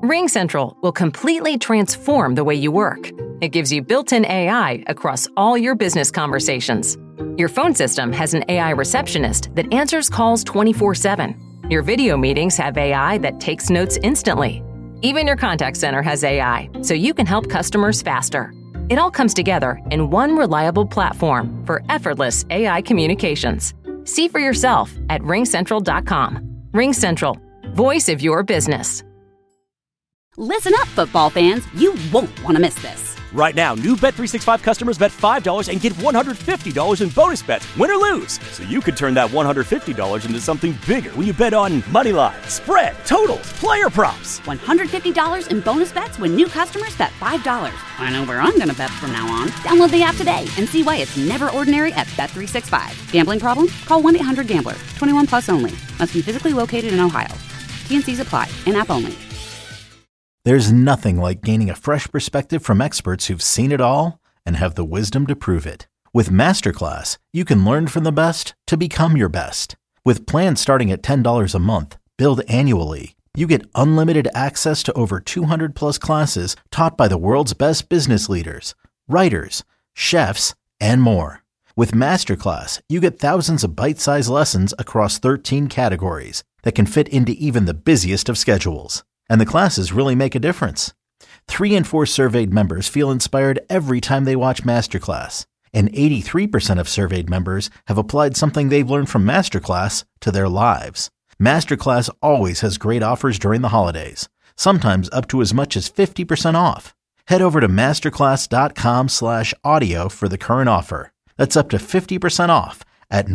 RingCentral will completely transform the way you work. It gives you built-in AI across all your business conversations. Your phone system has an AI receptionist that answers calls 24/7. Your video meetings have AI that takes notes instantly. Even your contact center has AI, so you can help customers faster. It all comes together in one reliable platform for effortless AI communications. See for yourself at ringcentral.com. RingCentral, voice of your business. Listen up, football fans. You won't want to miss this. Right now, new Bet365 customers bet $5 and get $150 in bonus bets, win or lose. So you could turn that $150 into something bigger when you bet on moneyline, spread, totals, player props. $150 in bonus bets when new customers bet $5. I know where I'm going to bet from now on. Download the app today and see why it's never ordinary at Bet365. Gambling problem? Call 1-800-GAMBLER. 21 plus only. Must be physically located in Ohio. T&Cs apply. In-app only. There's nothing like gaining a fresh perspective from experts who've seen it all and have the wisdom to prove it. With Masterclass, you can learn from the best to become your best. With plans starting at $10 a month, billed annually, you get unlimited access to over 200 plus classes taught by the world's best business leaders, writers, chefs, and more. With Masterclass, you get thousands of bite-sized lessons across 13 categories that can fit into even the busiest of schedules. And the classes really make a difference. 3 in 4 surveyed members feel inspired every time they watch Masterclass. And 83% of surveyed members have applied something they've learned from Masterclass to their lives. Masterclass always has great offers during the holidays, sometimes up to as much as 50% off. Head over to masterclass.com/audio for the current offer. That's up to 50% off at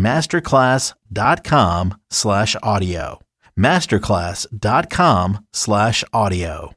masterclass.com/audio. masterclass.com/audio.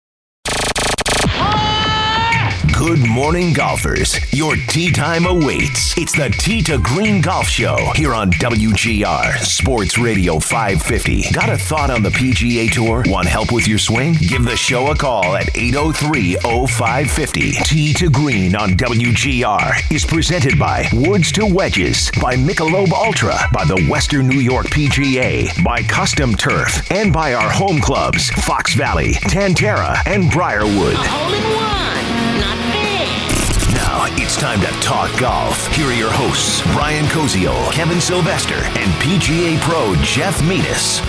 Good morning, golfers. Your tee time awaits. It's the Tee to Green Golf Show here on WGR Sports Radio 550. Got a thought on the PGA Tour? Want help with your swing? Give the show a call at 803-0550. Tee to Green on WGR is presented by Woods to Wedges, by Michelob Ultra, by the Western New York PGA, by Custom Turf, and by our home clubs, Fox Valley, Tantera, and Briarwood. A hole-in-one. Now it's time to talk golf. Here are your hosts, Brian Koziol, Kevin Sylvester, and PGA Pro Jeff Metis.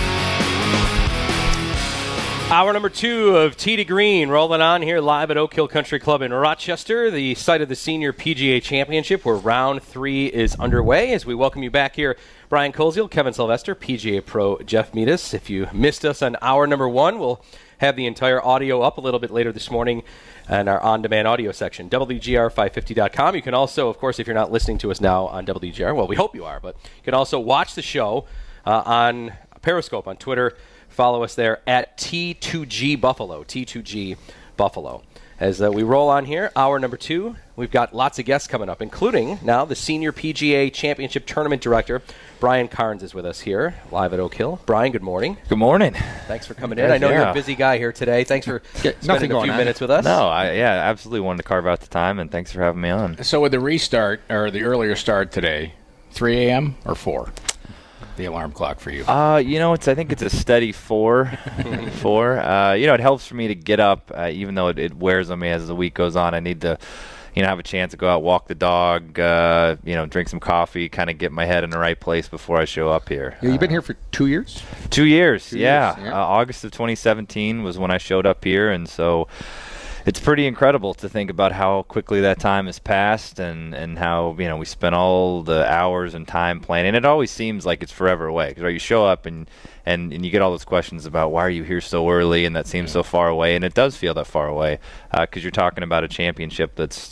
Hour number 2 of Tee to Green rolling on here live at Oak Hill Country Club in Rochester, the site of the Senior PGA Championship, where round 3 is underway. As we welcome you back here, Brian Koziol, Kevin Sylvester, PGA Pro Jeff Metis. If you missed us on hour number 1, we'll have the entire audio up a little bit later this morning in our on-demand audio section, WGR550.com. You can also, of course, if you're not listening to us now on WGR, well, we hope you are, but you can also watch the show on Periscope on Twitter. Follow us there at T2G Buffalo, T2G Buffalo. As we roll on here, hour number 2, we've got lots of guests coming up, including now the Senior PGA Championship Tournament Director, Brian Carnes, is with us here, live at Oak Hill. Brian, good morning. Good morning. Than's for coming in. I know you're a busy guy here today. Thanks for spending a few minutes with us. No, I absolutely wanted to carve out the time, and thanks for having me on. So with the restart, or the earlier start today, 3 a.m. or 4? The alarm clock for you? I think it's a steady 4. 4. It helps for me to get up, even though it wears on me as the week goes on. I need to, have a chance to go out, walk the dog, drink some coffee, kind of get my head in the right place before I show up here. Yeah, you've been here for 2 years? 2 years, yeah. August of 2017 was when I showed up here, and so it's pretty incredible to think about how quickly that time has passed and how, we spent all the hours and time planning. It always seems like it's forever away because you show up and you get all those questions about why are you here so early and that seems so far away, and it does feel that far away because you're talking about a championship that's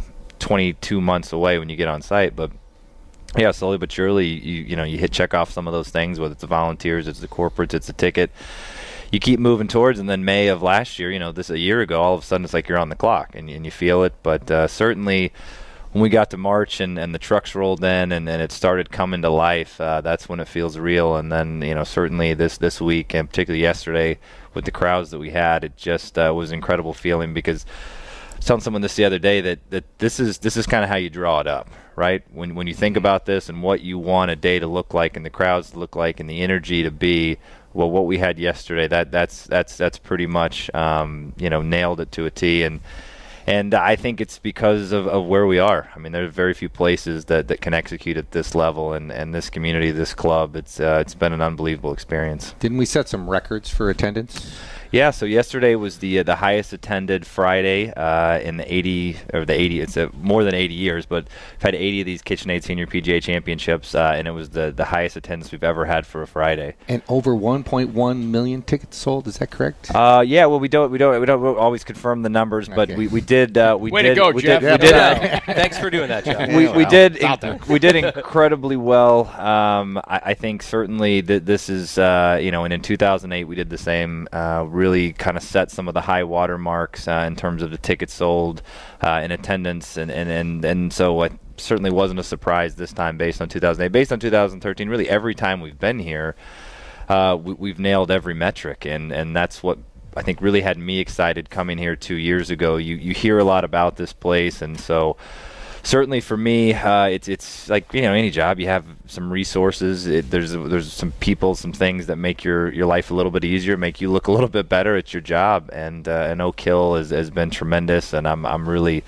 22 months away when you get on site. But yeah, slowly but surely you hit check off some of those things, whether it's the volunteers, it's the corporates, it's the ticket. You keep moving towards, and then May of last year, a year ago, all of a sudden it's like you're on the clock and you feel it. But certainly when we got to March and the trucks rolled in and it started coming to life, that's when it feels real. And then, certainly this week, and particularly yesterday with the crowds that we had, it just was an incredible feeling because I was telling someone this the other day that this is kind of how you draw it up, right? When you think about this and what you want a day to look like and the crowds to look like and the energy to be, well, what we had yesterday, that's pretty much nailed it to a T. And I think it's because of where we are. I mean, there are very few places that can execute at this level, and this community, this club, it's been an unbelievable experience. Didn't we set some records for attendance? Yeah, so yesterday was the highest attended Friday in the 80. It's more than 80 years, but we've had 80 of these KitchenAid Senior PGA Championships, and it was the highest attendance we've ever had for a Friday. And over 1.1 million tickets sold. Is that correct? Yeah. Well, we don't always confirm the numbers, but we did. Way to go, Jeff. Thanks for doing that, Jeff. We did incredibly well. I think certainly that this is and in 2008 we did the same. Really kind of set some of the high water marks in terms of the tickets sold in attendance, and so it certainly wasn't a surprise this time based on 2008. Based on 2013, really every time we've been here, we've nailed every metric, and that's what I think really had me excited coming here 2 years ago. You hear a lot about this place, and so certainly for me, it's like any job. You have some resources. There's some people, some things that make your life a little bit easier, make you look a little bit better at your job. And Oak Hill has been tremendous, and I'm really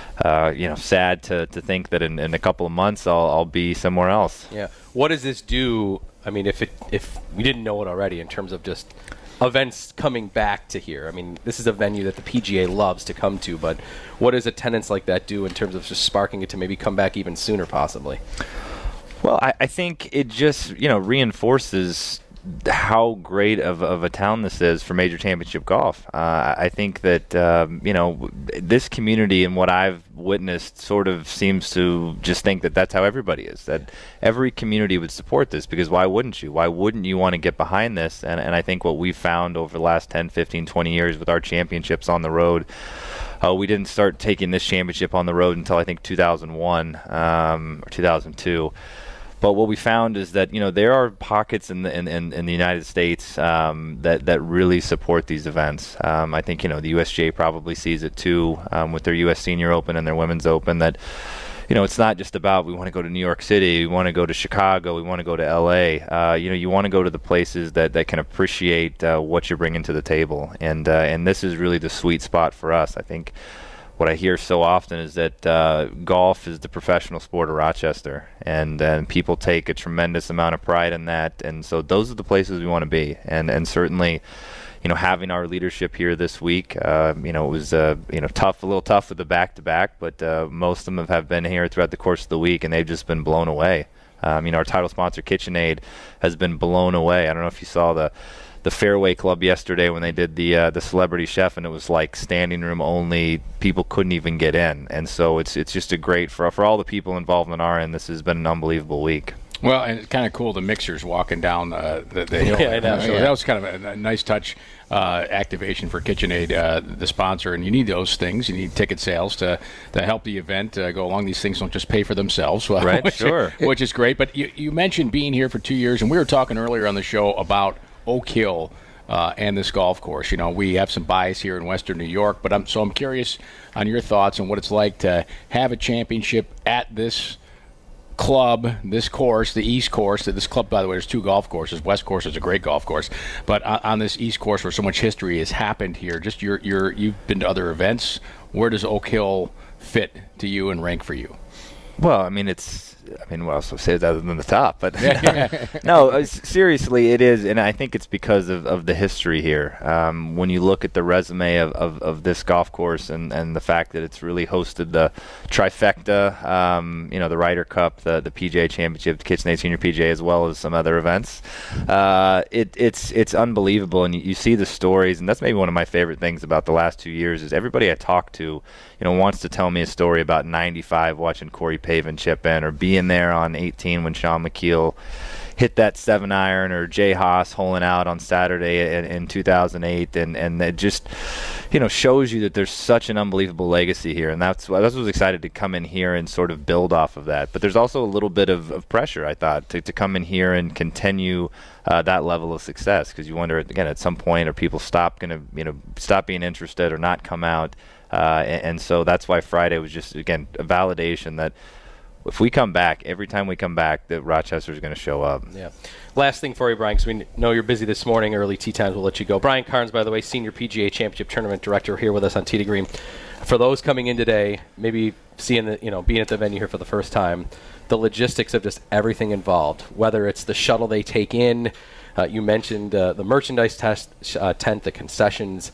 sad to think that in a couple of months I'll be somewhere else. Yeah. What does this do? I mean, if we didn't know it already, in terms of just events coming back to here. I mean, this is a venue that the PGA loves to come to, but what does attendance like that do in terms of just sparking it to maybe come back even sooner, possibly? Well, I think it just reinforces how great of a town this is for major championship golf. I think that this community and what I've witnessed sort of seems to just think that that's how everybody is, that every community would support this, because why wouldn't you? Why wouldn't you want to get behind this? And I think what we've found over the last 10, 15, 20 years with our championships on the road, we didn't start taking this championship on the road until I think 2001 or 2002. But what we found is that there are pockets in the United States that really support these events. I think the USGA probably sees it too with their U.S. Senior Open and their Women's Open. That it's not just about we want to go to New York City, we want to go to Chicago, we want to go to L.A. You want to go to the places that can appreciate what you're bringing to the table, and this is really the sweet spot for us. I think what I hear so often is that golf is the professional sport of Rochester, and people take a tremendous amount of pride in that, and so those are the places we want to be, and certainly having our leadership here this week, it was a little tough with the back-to-back, but most of them have been here throughout the course of the week, and they've just been blown away. Our title sponsor KitchenAid has been blown away. I don't know if you saw the Fairway Club yesterday when they did the Celebrity Chef, and it was like standing room only. People couldn't even get in, and so it's just a great for all the people involved on our end. This has been an unbelievable week. Well, and it's kind of cool, the mixers walking down the hill. Yeah, I know. So that was kind of a nice touch activation for KitchenAid, the sponsor. And you need those things. You need ticket sales to help the event go along. These things don't just pay for themselves. Right, sure. Which is great. But you mentioned being here for 2 years, and we were talking earlier on the show about Oak Hill and this golf course. We have some bias here in Western New York, but I'm curious on your thoughts on what it's like to have a championship at this club, this course, the East course. This club, by the way, there's two golf courses. West course is a great golf course, but on this East course where so much history has happened here, just you've been to other events. Where does Oak Hill fit to you and rank for you? Well, what else to say other than the top? But no, seriously, it is, and I think it's because of the history here. When you look at the resume of this golf course and the fact that it's really hosted the trifecta, the Ryder Cup, the PGA Championship, the KitchenAid Senior PGA, as well as some other events, it's unbelievable. And you see the stories, and that's maybe one of my favorite things about the last 2 years is everybody I talk to, wants to tell me a story about 95 watching Corey Pavin chip in, or being there on 18 when Sean McKeel hit that 7-iron, or Jay Haas holing out on Saturday in 2008, and it just shows you that there's such an unbelievable legacy here, and that's what I was excited to come in here and sort of build off of that. But there's also a little bit of pressure, I thought, to come in here and continue that level of success, because you wonder again at some point are people stop being interested or not come out. And so that's why Friday was just, again, a validation that if we come back, every time we come back, that Rochester is going to show up. Yeah. Last thing for you, Brian, because we know you're busy this morning. Early tee times, we'll let you go. Brian Carnes, by the way, Senior PGA Championship Tournament Director, here with us on Tee to Green. For those coming in today, maybe seeing being at the venue here for the first time, the logistics of just everything involved, whether it's the shuttle they take in, you mentioned the merchandise tent, the concessions,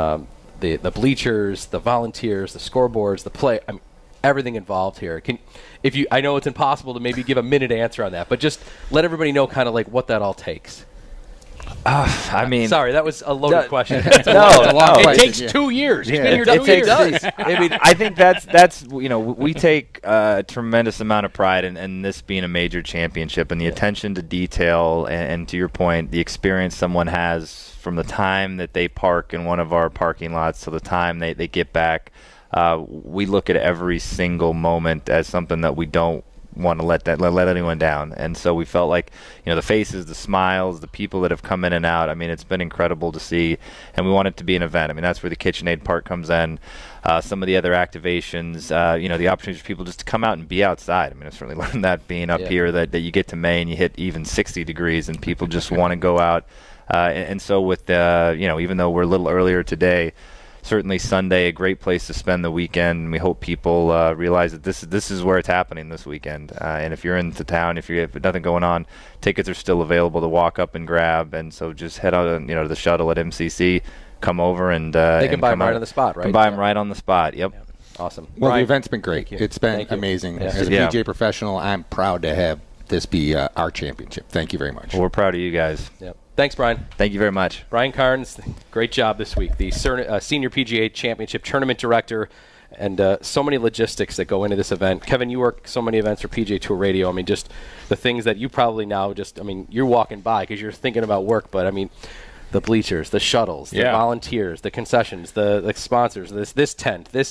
the bleachers, the volunteers, the scoreboards, the play. I mean, everything involved here. I know it's impossible to maybe give a minute answer on that, but just let everybody know kind of like what that all takes. Sorry, that was a loaded question. It takes 2 years. He's been here 2 years. I mean, I think that's we take a tremendous amount of pride in this being a major championship, and the attention to detail, and to your point, the experience someone has from the time that they park in one of our parking lots to the time they get back. We look at every single moment as something that we don't want to let anyone down, and so we felt like the faces, the smiles, the people that have come in and out. I mean, it's been incredible to see, and we want it to be an event. I mean, that's where the KitchenAid part comes in. Some of the other activations, the opportunity for people just to come out and be outside. I mean, I certainly learned that being up here that you get to May and you hit even 60 degrees, and people just want to go out. And so with even though we're a little earlier today, certainly Sunday, a great place to spend the weekend. We hope people realize that this is where it's happening this weekend. And if you're into town, if you have nothing going on, tickets are still available to walk up and grab. And so just head out, to the shuttle at MCC, come over and they can buy them right on the spot, right? Can buy them right on the spot. Yep. Yeah. Awesome. Well, Brian, the event's been great. It's been amazing. Yeah. As a PGA professional, I'm proud to have this be our championship. Thank you very much. Well, we're proud of you guys. Yep. Thanks, Brian. Thank you very much. Brian Carnes, great job this week. The Senior PGA Championship Tournament Director, and so many logistics that go into this event. Kevin, you work so many events for PGA Tour Radio. I mean, just the things that you probably now you're walking by because you're thinking about work, but I mean, the bleachers, the shuttles, the volunteers, the concessions, the sponsors, this tent, there's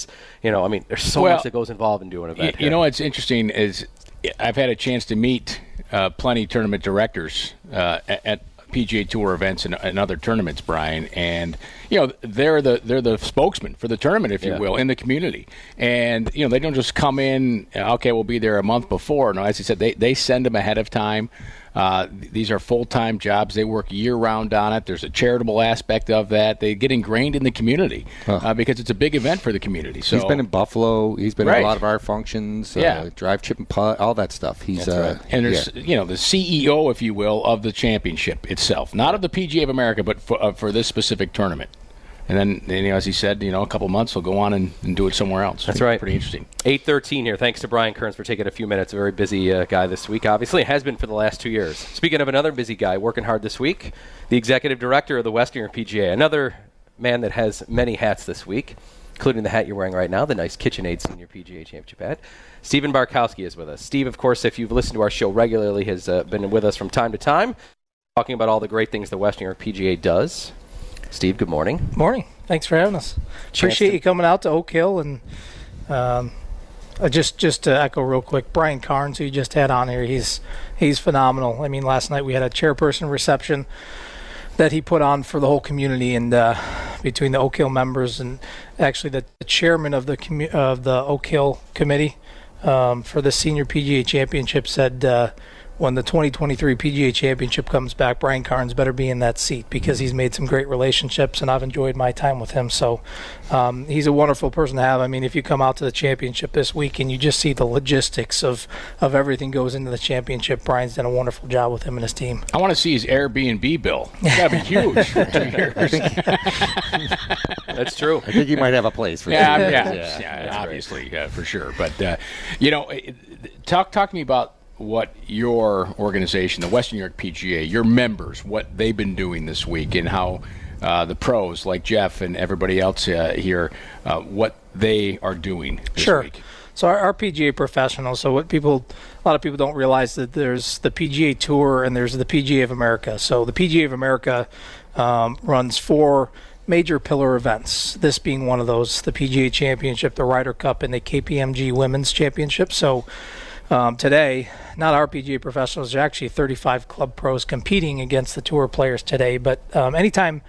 so much that goes involved in doing an event. You know what's interesting is I've had a chance to meet plenty of tournament directors at PGA Tour events and other tournaments, Brian, and they're the spokesman for the tournament, if you will, in the community. And they don't just come in. Okay, we'll be there a month before. No, as you said, they send them ahead of time. These are full-time jobs. They work year-round on it. There's a charitable aspect of that. They get ingrained in the community because it's a big event for the community. So he's been in Buffalo. He's been in a lot of our functions. Drive, chip, and putt, all that stuff. He's right. And there's the CEO, if you will, of the championship itself, not of the PGA of America, but for this specific tournament. And then, as he said, a couple months he'll go on and do it somewhere else. That's right. Pretty interesting. 8:13 here. Thanks to Brian Kearns for taking a few minutes. A very busy guy this week. Obviously, has been for the last 2 years. Speaking of another busy guy working hard this week, the executive director of the Western PGA, another man that has many hats this week, including the hat you're wearing right now, the nice KitchenAid Senior PGA Championship hat. Stephen Barkowski is with us. Steve, of course, if you've listened to our show regularly, has been with us from time to time, talking about all the great things the Western PGA does. Steve, good morning. Morning. Thanks for having us. Appreciate you coming out to Oak Hill. And just to echo real quick, Brian Carnes, who you just had on here, he's phenomenal. I mean, last night we had a chairperson reception that he put on for the whole community, and between the Oak Hill members and actually the chairman of the Oak Hill committee for the Senior PGA Championship said when the 2023 PGA Championship comes back, Brian Carnes better be in that seat because he's made some great relationships, and I've enjoyed my time with him. So he's a wonderful person to have. I mean, if you come out to the championship this week and you just see the logistics of everything goes into the championship, Brian's done a wonderful job with him and his team. I want to see his Airbnb bill. It's got to be huge for 2 years. That's true. I think he might have a place for obviously, for sure. But, talk to me about what your organization, the Western New York PGA, your members, what they've been doing this week, and how the pros like Jeff and everybody else here, what they are doing this week. So our PGA professionals, so a lot of people don't realize that there's the PGA Tour and there's the PGA of America. So the PGA of America runs 4 major pillar events, this being one of those, the PGA Championship, the Ryder Cup, and the KPMG Women's Championship. So today, not our PGA professionals, there are actually 35 club pros competing against the tour players today. But anytime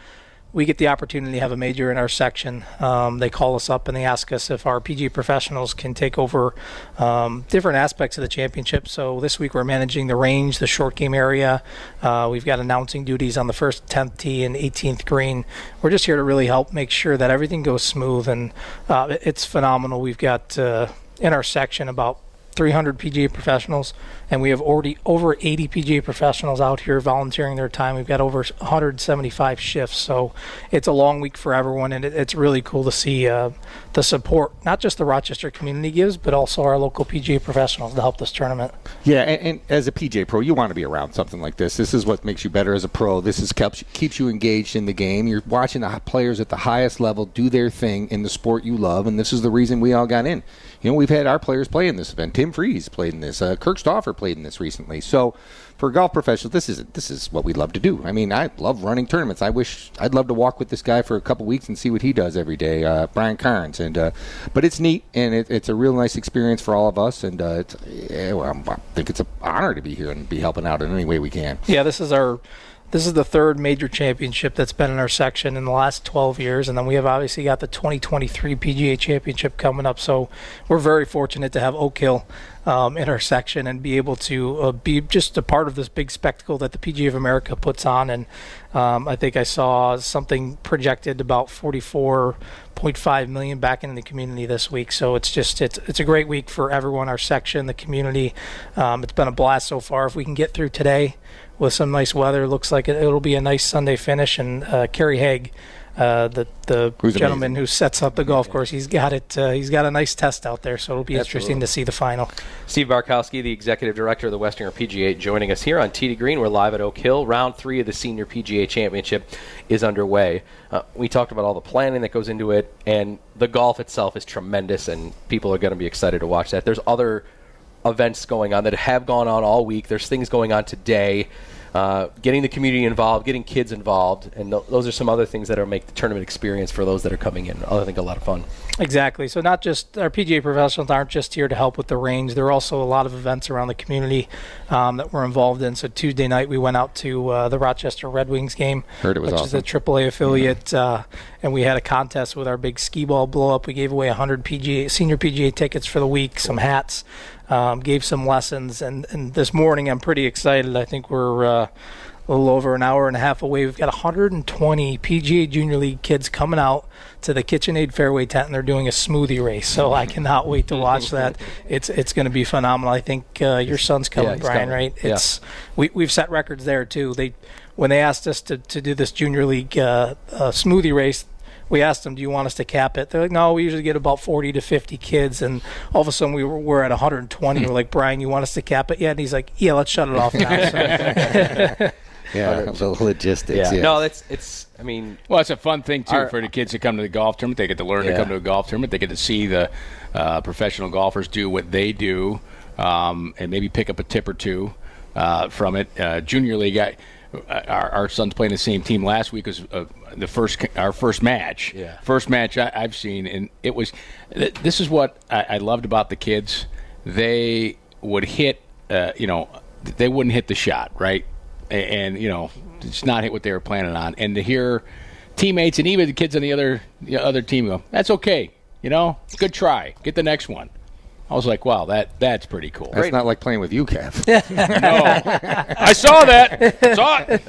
we get the opportunity to have a major in our section. They call us up and they ask us if our PGA professionals can take over different aspects of the championship. So this week we're managing the range, the short game area. We've got announcing duties on the first 10th tee and 18th green. We're just here to really help make sure that everything goes smooth, and it's phenomenal. We've got in our section about 300 PGA professionals, and we have already over 80 PGA professionals out here volunteering their time. We've got over 175 shifts, so it's a long week for everyone, and it's really cool to see the support not just the Rochester community gives, but also our local PGA professionals to help this tournament. Yeah, and as a PGA pro, you want to be around something like this. This is what makes you better as a pro. This is keeps you engaged in the game. You're watching the players at the highest level do their thing in the sport you love, and this is the reason we all got in. You know, we've had our players play in this event. Tim Freeze played in this. Kirk Stauffer played in this recently. So for golf professionals, this is what we love to do. I mean, I love running tournaments. I'd love to walk with this guy for a couple weeks and see what he does every day, Brian Carnes. But it's neat, and it's a real nice experience for all of us. And I think it's an honor to be here and be helping out in any way we can. Yeah, this is the third major championship that's been in our section in the last 12 years, and then we have obviously got the 2023 PGA Championship coming up. So we're very fortunate to have Oak Hill in our section and be able to be just a part of this big spectacle that the PGA of America puts on. And I think I saw something projected about $44.5 million back into the community this week. So it's a great week for everyone, our section, the community. It's been a blast so far. If we can get through today with some nice weather, looks like it'll be a nice Sunday finish. And Kerry Haig, the gentleman who sets up the golf course, he's got it. He's got a nice test out there, so it'll be interesting to see the final. Steve Barkowski, the executive director of the Westerner PGA, joining us here on Tee to Green. We're live at Oak Hill. Round 3 of the Senior PGA Championship is underway. We talked about all the planning that goes into it, and the golf itself is tremendous, and people are going to be excited to watch that. There's other events going on that have gone on all week. There's things going on today. Getting the community involved, getting kids involved, and those are some other things that make the tournament experience for those that are coming in, I think, a lot of fun. Exactly. So not just our PGA professionals aren't just here to help with the range. There are also a lot of events around the community that we're involved in. So Tuesday night we went out to the Rochester Red Wings game, which is a AAA affiliate, and we had a contest with our big skee ball blow up. We gave away 100 senior PGA tickets for the week, some hats. Gave some lessons, and this morning I'm pretty excited. I think we're a little over an hour and a half away. We've got 120 PGA Junior League kids coming out to the KitchenAid Fairway tent, and they're doing a smoothie race. So I cannot wait to watch that. It's going to be phenomenal. I think your son's coming, Brian, coming. Right? We've set records there too. When they asked us to do this Junior League smoothie race, we asked them, do you want us to cap it? They're like, no, we usually get about 40 to 50 kids. And all of a sudden we're at 120. We're like, Brian, you want us to cap it? Yeah. And he's like, yeah, let's shut it off now. So. Yeah, the logistics. Yeah. No, it's. I mean, well, it's a fun thing too for the kids to come to the golf tournament. They get to learn to come to a golf tournament. They get to see the professional golfers do what they do, and maybe pick up a tip or two from it. Junior League. Our son's playing the same team. Last week was our first match. Yeah. First match I've seen, and it was. This is what I loved about the kids. They would hit. They wouldn't hit the shot right, and it's not hit what they were planning on. And to hear teammates and even the kids on the other team go, "That's okay. Good try. Get the next one." I was like, wow, that's pretty cool. That's not like playing with you, Kev. No. I saw that. Saw it.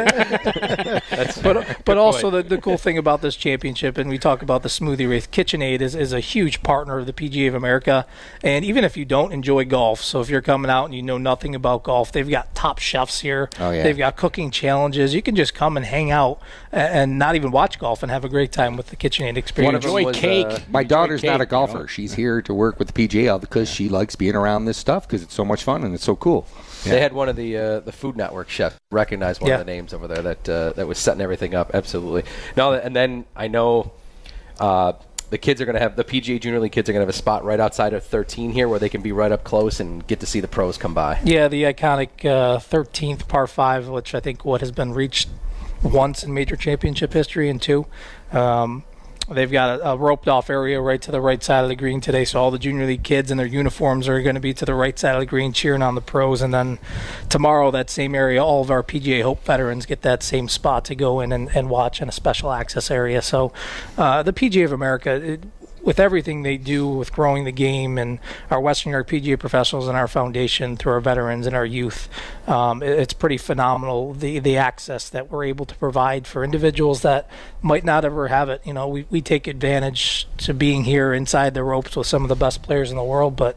That's right. But also the cool thing about this championship, and we talk about the smoothie race, KitchenAid is a huge partner of the PGA of America. And even if you don't enjoy golf, so if you're coming out and you know nothing about golf, they've got top chefs here. Oh, yeah. They've got cooking challenges. You can just come and hang out and not even watch golf and have a great time with the KitchenAid experience. Enjoy cake. My daughter's not a golfer. She's here to work with the PGA because she likes being around this stuff because it's so much fun and it's so cool. Yeah. They had one of the Food Network chefs recognize one of the names over there that was setting everything up. Absolutely. No, and then I know the kids are going to have the PGA Junior League kids are going to have a spot right outside of 13 here where they can be right up close and get to see the pros come by. Yeah, the iconic 13th par 5, which I think has been reached once in major championship history and two. They've got a roped-off area right to the right side of the green today, so all the junior league kids in their uniforms are going to be to the right side of the green cheering on the pros. And then tomorrow, that same area, all of our PGA Hope veterans get that same spot to go in and watch in a special access area. So the PGA of America, with everything they do with growing the game and our Western New York PGA professionals and our foundation through our veterans and our youth, it's pretty phenomenal, the access that we're able to provide for individuals that might not ever have it. We take advantage to being here inside the ropes with some of the best players in the world, but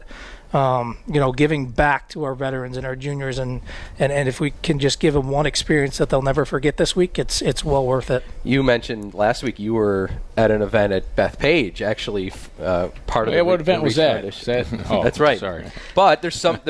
giving back to our veterans and our juniors, and if we can just give them one experience that they'll never forget this week, it's well worth it. You mentioned last week you were at an event at Bethpage, actually, part of the what event was that? That's right. Sorry, but there's some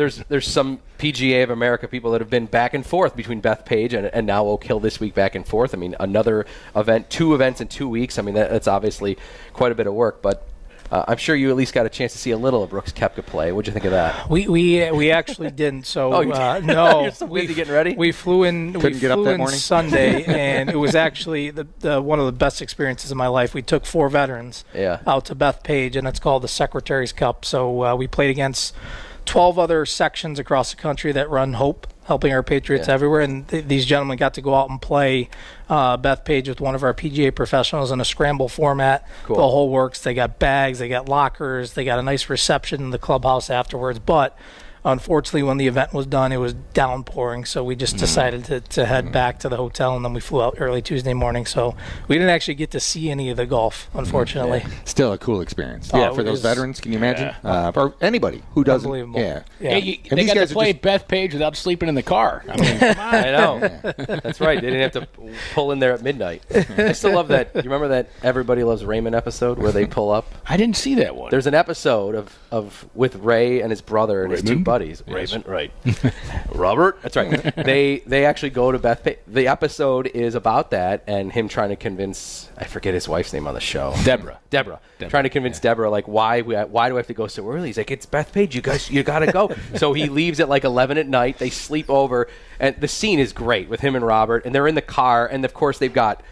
PGA of America people that have been back and forth between Bethpage and now Oak Hill this week, back and forth. I mean, another event, 2 events in 2 weeks. I mean, that's obviously quite a bit of work, but I'm sure you at least got a chance to see a little of Brooks Koepka play. What'd you think of that? We actually didn't. So no, you're so busy getting ready. We flew in. Couldn't get up that morning? Sunday, and it was actually the one of the best experiences of my life. We took 4 veterans out to Bethpage, and it's called the Secretary's Cup. So we played against 12 other sections across the country that run Hope, helping our Patriots everywhere. And these gentlemen got to go out and play Bethpage with one of our PGA professionals in a scramble format. Cool. The whole works. They got bags, they got lockers, they got a nice reception in the clubhouse afterwards. But unfortunately, when the event was done, it was downpouring, so we just decided to head back to the hotel, and then we flew out early Tuesday morning. So we didn't actually get to see any of the golf, unfortunately. Still a cool experience. For those veterans, can you imagine? Or anybody who doesn't. Unbelievable. Yeah. They got to play Bethpage without sleeping in the car. I mean, come on. I know. That's right. They didn't have to pull in there at midnight. I still love that. You remember that Everybody Loves Raymond episode where they pull up? I didn't see that one. There's an episode of with Ray and his brother and his 2 buddies. Raven, right. Robert. That's right. They actually go to Bethpage. The episode is about that and him trying to convince, I forget his wife's name on the show. Deborah. Trying to convince Deborah, like, why do I have to go so early? He's like, it's Bethpage. You got to go. So he leaves at like 11 at night. They sleep over. And the scene is great with him and Robert. And they're in the car. And, of course, they've got,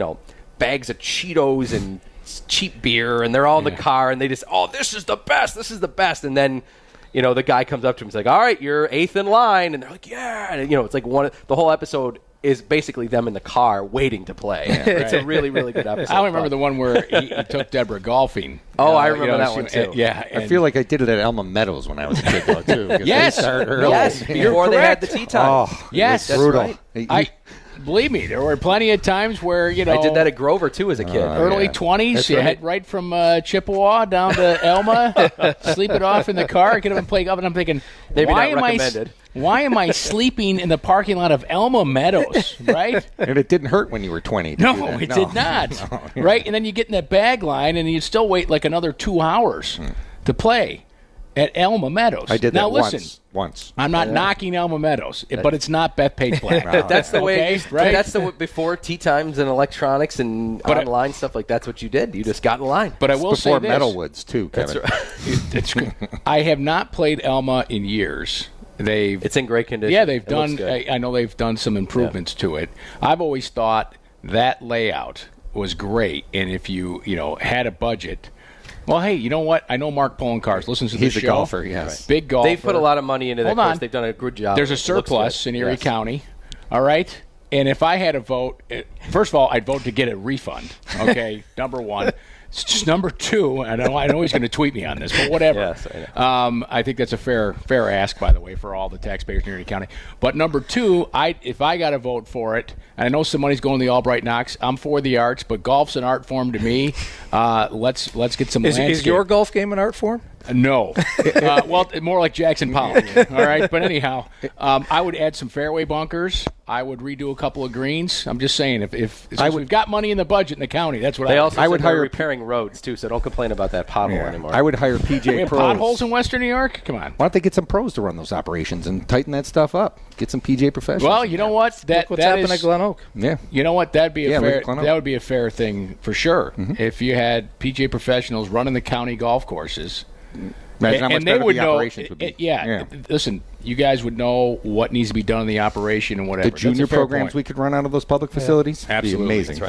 bags of Cheetos and cheap beer. And they're all in the car. And they just, this is the best. And then, the guy comes up to him and is like, all right, you're 8th in line. And they're like, yeah. And, it's like the whole episode is basically them in the car waiting to play. It's a really, really good episode. I remember the one where he took Deborah golfing. I remember that one, too. I feel like I did it at Elma Meadows when I was a kid, though, too. Yes. Before they had the tea time. Yes. That's brutal. Right. Believe me, there were plenty of times where, I did that at Grover, too, as a kid. Early 20s, you head right from Chippewa down to Elma, sleep it off in the car, get up and play golf, and I'm thinking, why am I sleeping in the parking lot of Elma Meadows, right? And it didn't hurt when you were 20. No, it did not. Right? And then you get in that bag line, and you still wait like another 2 hours to play at Elma Meadows. I did that once. I'm not knocking Elma Meadows, but it's not Bethpage Black. That's the way. Right? That's the before tea times and electronics and online stuff like that's what you did. You just got in line. But I will say this. Before Metalwoods too, Kevin. That's right. I have not played Elma in years. It's in great condition. Yeah, they've done. I know they've done some improvements to it. I've always thought that layout was great, and if you had a budget. Well, hey, you know what? I know Mark Poloncarz listens to this show. He's a golfer, yes. Right. Big golfer. They've put a lot of money into that course. They've done a good job. There's a surplus in Erie County, all right? And if I had a vote, first of all, I'd vote to get a refund, okay, number one. Just number 2, I know he's going to tweet me on this, but whatever. Yes, I know. I think that's a fair ask, by the way, for all the taxpayers in Erie County. But number 2, if I got to vote for it, and I know some money's going to the Albright Knox, I'm for the arts, but golf's an art form to me. Let's get some landscape. Is your golf game an art form? No. Well, more like Jackson Pollock. All right. But anyhow, I would add some fairway bunkers. I would redo a couple of greens. I'm just saying, if we've got money in the budget in the county, that's what I would hire repairing roads too. So don't complain about that pothole anymore. I would hire PGA pros. Potholes in Western New York? Come on. Why don't they get some pros to run those operations and tighten that stuff up? Get some PGA professionals. Well, you know what? What's happened at Glen Oak? Yeah. You know what? That would be a fair thing for sure. Mm-hmm. If you had PGA professionals running the county golf courses. Imagine how much better the operations would be. Listen, you guys would know what needs to be done in the operation and whatever. The junior programs we could run out of those public facilities? Absolutely. Be amazing. That's right.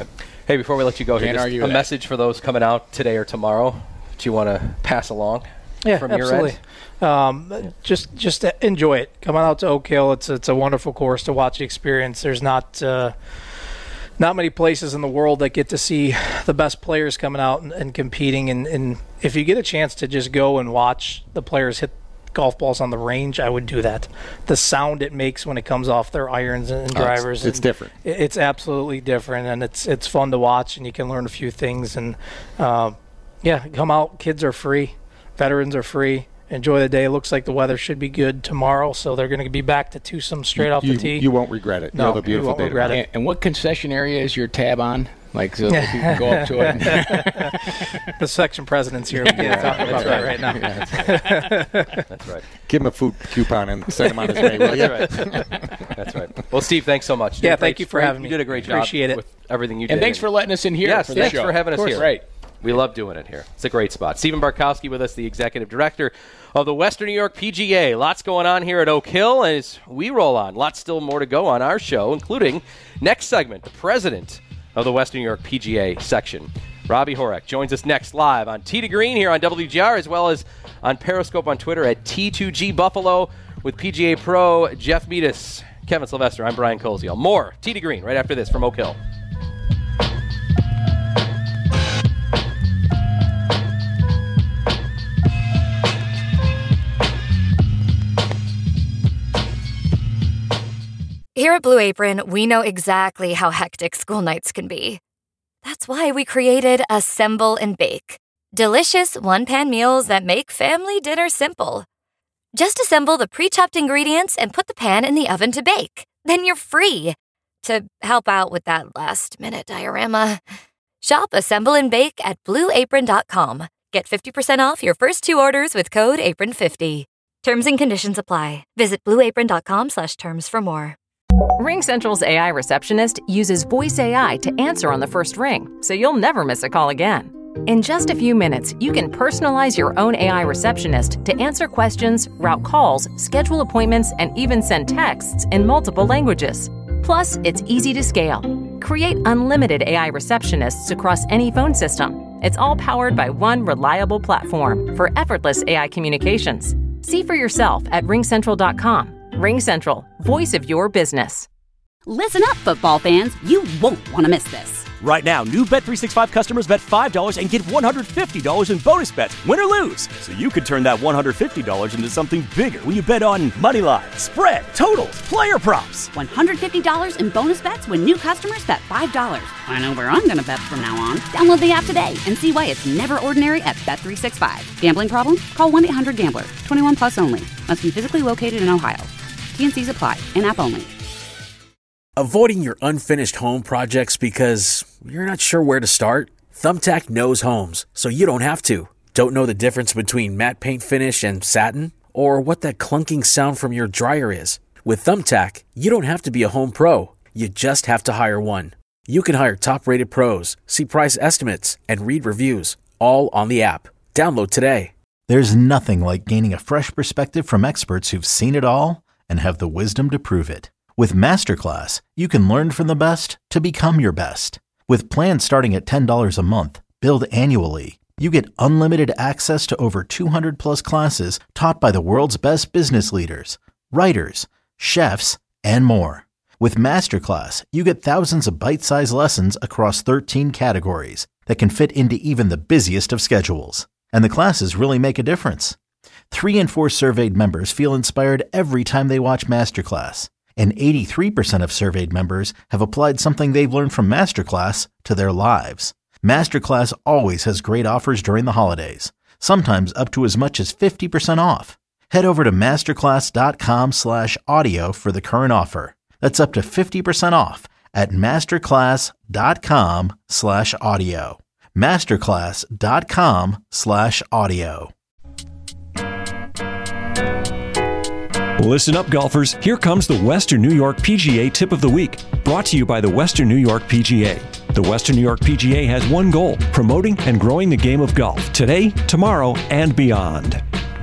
Hey, before we let you go here, Can't just a message for those coming out today or tomorrow that you want to pass along from absolutely. your end? Just enjoy it. Come on out to Oak Hill. It's a wonderful course to watch the experience. There's not many places in the world that get to see the best players coming out and competing. And if you get a chance to just go and watch the players hit golf balls on the range, I would do that. The sound it makes when it comes off their irons and drivers. It's different. It's absolutely different, and it's fun to watch, and you can learn a few things. And, come out. Kids are free. Veterans are free. Enjoy the day. It looks like the weather should be good tomorrow, so they're going to be back to twosome straight off the tee. You won't regret it. No, You'll have a beautiful you won't day regret it. And what concession area is your tab on? Like, so that people can go up to it. The section president's here. We can't talk about that right now. That's right. Give him a food coupon and send him on his way. Will you? That's right. Well, Steve, thanks so much. Yeah, thank you for having me. You did a great job. Appreciate it. With everything you did. And thanks for letting us in here for the thanks show. for having us here. Right. We love doing it here. It's a great spot. Stephen Barkowski with us, the executive director of the Western New York PGA. Lots going on here at Oak Hill as we roll on. Lots still more to go on our show, including next segment, the president of the Western New York PGA section. Robbie Horek joins us next live on Tee to Green here on WGR, as well as on Periscope on Twitter at T2G Buffalo with PGA Pro Jeff Meadis. Kevin Sylvester, I'm Brian Koziel. More Tee to Green right after this from Oak Hill. Here at Blue Apron, we know exactly how hectic school nights can be. That's why we created Assemble and Bake. Delicious one-pan meals that make family dinner simple. Just assemble the pre-chopped ingredients and put the pan in the oven to bake. Then you're free to help out with that last-minute diorama. Shop Assemble and Bake at BlueApron.com. Get 50% off your first 2 orders with code APRON50. Terms and conditions apply. Visit BlueApron.com/terms for more. RingCentral's AI receptionist uses voice AI to answer on the first ring, so you'll never miss a call again. In just a few minutes, you can personalize your own AI receptionist to answer questions, route calls, schedule appointments, and even send texts in multiple languages. Plus, it's easy to scale. Create unlimited AI receptionists across any phone system. It's all powered by one reliable platform for effortless AI communications. See for yourself at RingCentral.com. RingCentral, voice of your business. Listen up, football fans. You won't want to miss this. Right now, new Bet365 customers bet $5 and get $150 in bonus bets, win or lose. So you could turn that $150 into something bigger when you bet on money line, spread, totals, player props. $150 in bonus bets when new customers bet $5. I know where I'm going to bet from now on. Download the app today and see why it's never ordinary at Bet365. Gambling problem? Call 1-800-GAMBLER. 21 plus only. Must be physically located in Ohio. T&Cs apply. In-app only. Avoiding your unfinished home projects because you're not sure where to start? Thumbtack knows homes, so you don't have to. Don't know the difference between matte paint finish and satin? Or what that clunking sound from your dryer is? With Thumbtack, you don't have to be a home pro. You just have to hire one. You can hire top-rated pros, see price estimates, and read reviews, all on the app. Download today. There's nothing like gaining a fresh perspective from experts who've seen it all and have the wisdom to prove it. With Masterclass, you can learn from the best to become your best. With plans starting at $10 a month, billed annually, you get unlimited access to over 200 plus classes taught by the world's best business leaders, writers, chefs, and more. With Masterclass, you get thousands of bite-sized lessons across 13 categories that can fit into even the busiest of schedules. And the classes really make a difference. 3 in 4 surveyed members feel inspired every time they watch Masterclass. And 83% of surveyed members have applied something they've learned from Masterclass to their lives. Masterclass always has great offers during the holidays, sometimes up to as much as 50% off. Head over to masterclass.com/audio for the current offer. That's up to 50% off at masterclass.com/audio. masterclass.com/audio. Listen up, golfers. Here comes the Western New York PGA Tip of the Week, brought to you by the Western New York PGA. The Western New York PGA has one goal: promoting and growing the game of golf today, tomorrow, and beyond.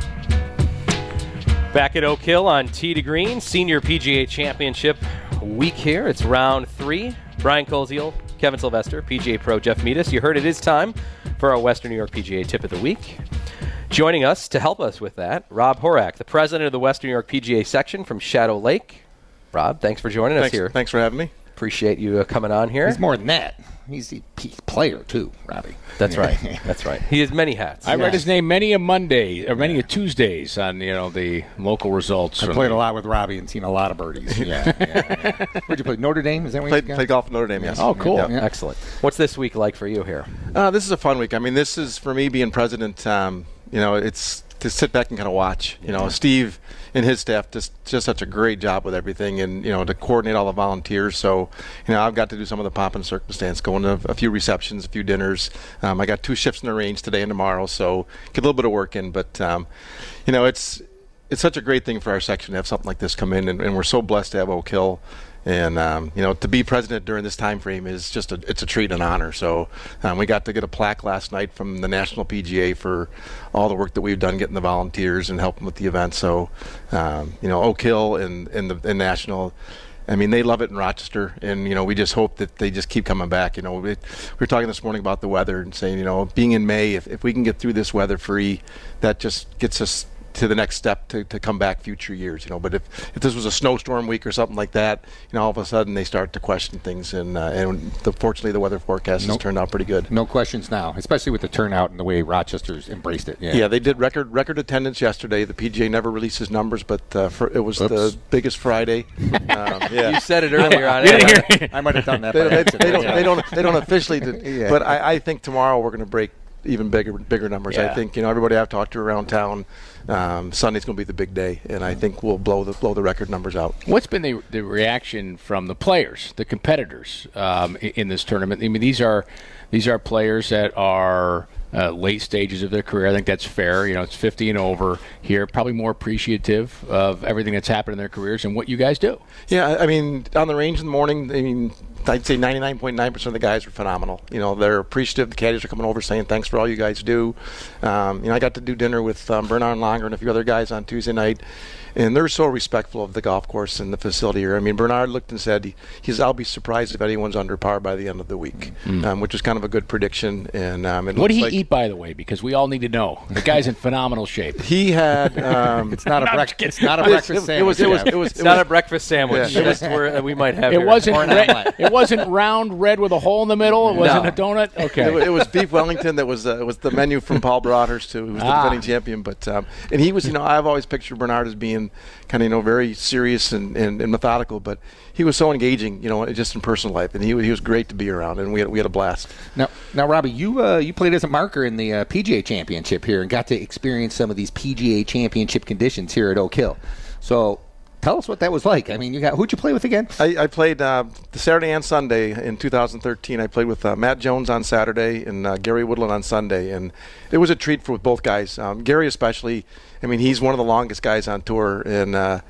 Back at Oak Hill on Tee to Green, Senior PGA Championship week here. It's round 3. Brian Koziel, Kevin Sylvester, PGA Pro Jeff Meadis. You heard it is time for our Western New York PGA Tip of the Week. Joining us to help us with that, Rob Horak, the president of the Western New York PGA section from Shadow Lake. Rob, thanks for joining us here. Thanks for having me. Appreciate you coming on here. He's more than that. He's a player, too, Robbie. That's right. That's right. He has many hats. I read his name many a Monday, or many a Tuesdays on, the local results. I played a lot with Robbie and seen a lot of birdies. Yeah. Where'd you play? Notre Dame? Is that where you played golf at Notre Dame, yes. Oh, cool. Yeah. Excellent. What's this week like for you here? This is a fun week. I mean, this is, for me, being president, it's to sit back and kind of watch. Steve and his staff just such a great job with everything, and to coordinate all the volunteers. So I've got to do some of the pomp and circumstance, going to a few receptions, a few dinners. I got 2 shifts in the range today and tomorrow, so get a little bit of work in. But it's such a great thing for our section to have something like this come in, and we're so blessed to have Oak Hill. And to be president during this time frame is it's a treat and honor. So we got to get a plaque last night from the National PGA for all the work that we've done getting the volunteers and helping with the event. So Oak Hill and National, I mean, they love it in Rochester, and we just hope that they just keep coming back. We were talking this morning about the weather and saying being in May, if we can get through this weather free, that just gets us to the next step to come back future years, But if this was a snowstorm week or something like that, all of a sudden they start to question things, and fortunately the weather forecast has turned out pretty good. No questions now, especially with the turnout and the way Rochester's embraced it. Yeah, they did record attendance yesterday. The PGA never releases numbers, but it was the biggest Friday. You said it earlier on it. I might have done that. They don't officially, but I think tomorrow we're going to break even bigger numbers. I think everybody I've talked to around town, Sunday's going to be the big day, and I think we'll blow the record numbers out. What's been the reaction from the players, the competitors in this tournament? I mean, these are players that are late stages of their career. I think that's fair. It's 50 and over here, probably more appreciative of everything that's happened in their careers and what you guys do. Yeah, I mean, on the range in the morning, I'd say 99.9% of the guys are phenomenal. They're appreciative. The caddies are coming over saying thanks for all you guys do. I got to do dinner with Bernard Langer and a few other guys on Tuesday night, and they're so respectful of the golf course and the facility here. I mean, Bernard looked and said, I'll be surprised if anyone's under par by the end of the week, which is kind of a good prediction. And what did he eat, by the way? Because we all need to know. The guy's in phenomenal shape. He had. It's not a breakfast sandwich. It was not a breakfast sandwich. Yeah. Just where we might have. It wasn't round red with a hole in the middle. It wasn't a donut. Okay. It was beef Wellington. That was the menu from Paul Broadhurst, who was the defending champion. But and he was. I've always pictured Bernard as being kind of very serious and methodical, but he was so engaging, just in personal life, and he was great to be around, and we had a blast. Now, Robbie, you played as a marker in the PGA Championship here and got to experience some of these PGA Championship conditions here at Oak Hill. So tell us what that was like. I mean, who'd you play with again? I played the Saturday and Sunday in 2013. I played with Matt Jones on Saturday and Gary Woodland on Sunday, and it was a treat for both guys. Gary especially. I mean, he's one of the longest guys on tour, and I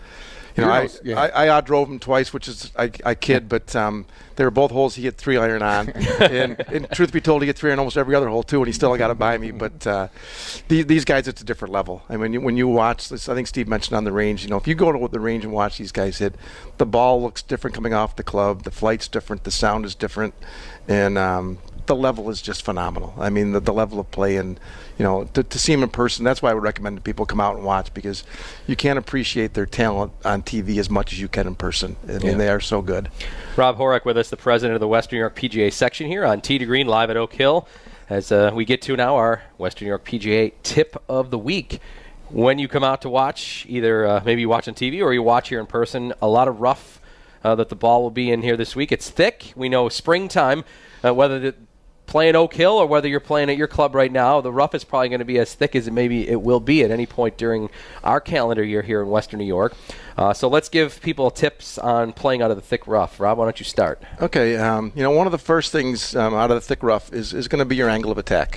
outdrove him twice, which is I kid, but they were both holes he hit 3-iron on, and truth be told, he hit 3-iron almost every other hole too, and he still got it by me. But these guys, it's a different level. I mean, when you watch this, I think Steve mentioned on the range. If you go to the range and watch these guys hit, the ball looks different coming off the club, the flight's different, the sound is different, and the level is just phenomenal. I mean, the level of play, and to see them in person, that's why I would recommend that people come out and watch, because you can't appreciate their talent on TV as much as you can in person. I mean, they are so good. Rob Horak with us, the president of the Western New York PGA section here on Tee to Green live at Oak Hill, as we get to now our Western New York PGA tip of the week. When you come out to watch, either maybe you watch on TV or you watch here in person, a lot of rough that the ball will be in here this week. It's thick. We know springtime, whether playing Oak Hill or whether you're playing at your club right now, the rough is probably going to be as thick as maybe it will be at any point during our calendar year here in Western New York. So let's give people tips on playing out of the thick rough. Rob, why don't you start? Okay. One of the first things out of the thick rough is going to be your angle of attack.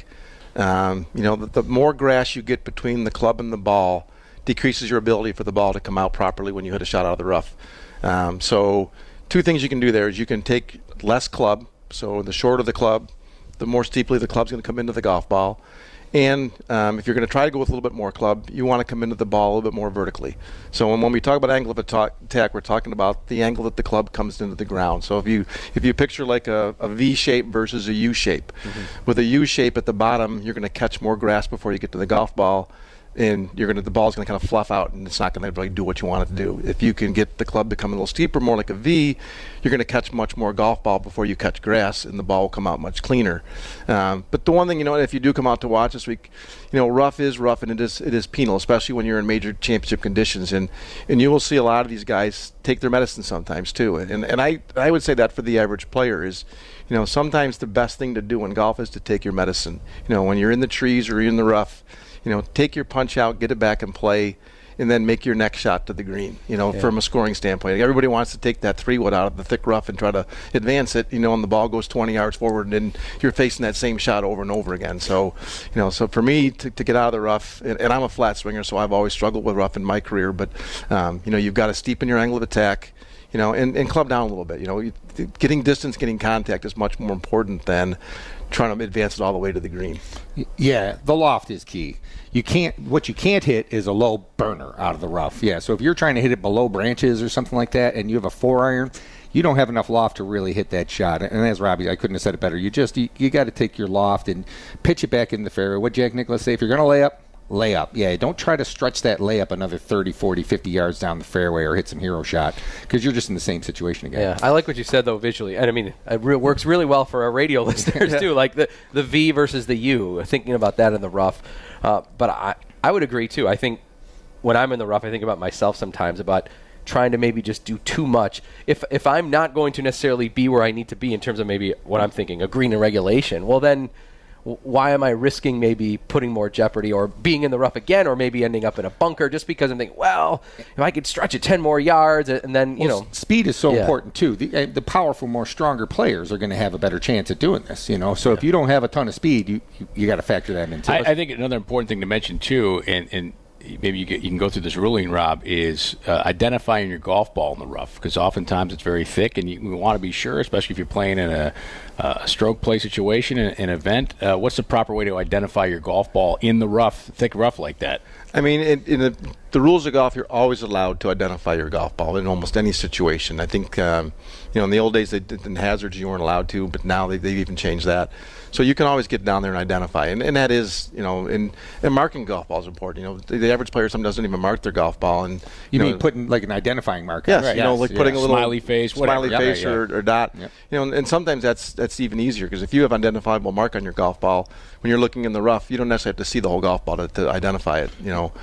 The more grass you get between the club and the ball decreases your ability for the ball to come out properly when you hit a shot out of the rough. So 2 things you can do there is you can take less club, so the shorter the club, the more steeply the club's going to come into the golf ball. And if you're going to try to go with a little bit more club, you want to come into the ball a little bit more vertically. So when we talk about angle of attack, we're talking about the angle that the club comes into the ground. So if you picture like a V shape versus a U shape, with a U shape at the bottom, you're going to catch more grass before you get to the golf ball. And the ball's going to kind of fluff out, and it's not going to really do what you want it to do. If you can get the club to come a little steeper, more like a V, you're going to catch much more golf ball before you catch grass, and the ball will come out much cleaner. But the one thing, if you do come out to watch this week, rough is rough, and it is penal, especially when you're in major championship conditions. And you will see a lot of these guys take their medicine sometimes too. And I would say that for the average player is, sometimes the best thing to do in golf is to take your medicine. When you're in the trees or you're in the rough, take your punch out, get it back and play, and then make your next shot to the green, from a scoring standpoint. Everybody wants to take that 3-wood out of the thick rough and try to advance it, and the ball goes 20 yards forward, and then you're facing that same shot over and over again. So, so for me to get out of the rough, and I'm a flat swinger, so I've always struggled with rough in my career, but, you've got to steepen your angle of attack, and club down a little bit. Getting distance, getting contact is much more important than trying to advance it all the way to the green. Yeah, the loft is key. What you can't hit is a low burner out of the rough. Yeah, so if you're trying to hit it below branches or something like that, and you have a 4-iron, you don't have enough loft to really hit that shot. And as Robbie, I couldn't have said it better. You got to take your loft and pitch it back in the fairway. What Jack Nicklaus say? If you're going to lay up. Yeah, don't try to stretch that layup another 30, 40, 50 yards down the fairway or hit some hero shot, because you're just in the same situation again. Yeah, I like what you said, though, visually. And, I mean, it works really well for our radio listeners, too, like the V versus the U, thinking about that in the rough. But I would agree, too. I think when I'm in the rough, I think about myself sometimes about trying to maybe just do too much. If I'm not going to necessarily be where I need to be in terms of maybe what I'm thinking, a green and regulation, well, then why am I risking maybe putting more jeopardy or being in the rough again, or maybe ending up in a bunker just because I'm thinking, well, if I could stretch it 10 more yards and then, speed is so important too. The powerful, more stronger players are going to have a better chance at doing this, So if you don't have a ton of speed, you got to factor that into it. I think another important thing to mention too, and maybe you can go through this ruling, Rob, is identifying your golf ball in the rough, because oftentimes it's very thick, and you want to be sure, especially if you're playing in a stroke play situation, an event. What's the proper way to identify your golf ball in the rough, thick rough like that? I mean, in the rules of golf, you're always allowed to identify your golf ball in almost any situation. I think, in the old days, in hazards, you weren't allowed to, but now they've even changed that. So you can always get down there and identify. And that is, and marking golf balls is important. The average player sometimes doesn't even mark their golf ball. And you mean putting like an identifying marker? Yes, right. Putting a little smiley face, or dot. Yep. And sometimes that's even easier, because if you have an identifiable mark on your golf ball, when you're looking in the rough, you don't necessarily have to see the whole golf ball to identify it.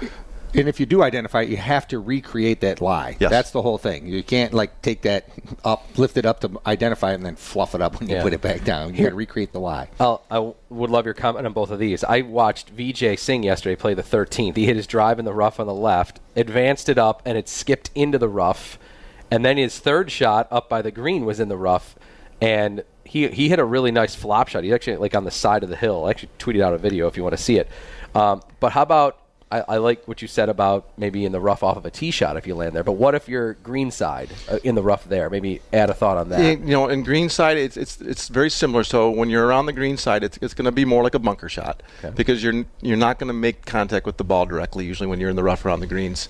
And if you do identify it, you have to recreate that lie. Yes. That's the whole thing. You can't take that up, lift it up to identify it, and then fluff it up when you put it back down. You got to recreate the lie. I would love your comment on both of these. I watched Vijay Singh yesterday play the 13th. He hit his drive in the rough on the left, advanced it up, and it skipped into the rough. And then his third shot up by the green was in the rough, and he hit a really nice flop shot. He actually on the side of the hill. I actually tweeted out a video if you want to see it. But how about, I like what you said about maybe in the rough off of a tee shot if you land there. But what if you're green side in the rough there? Maybe add a thought on that. In green side, it's very similar. So when you're around the green side, it's going to be more like a bunker shot, because you're not going to make contact with the ball directly usually when you're in the rough around the greens.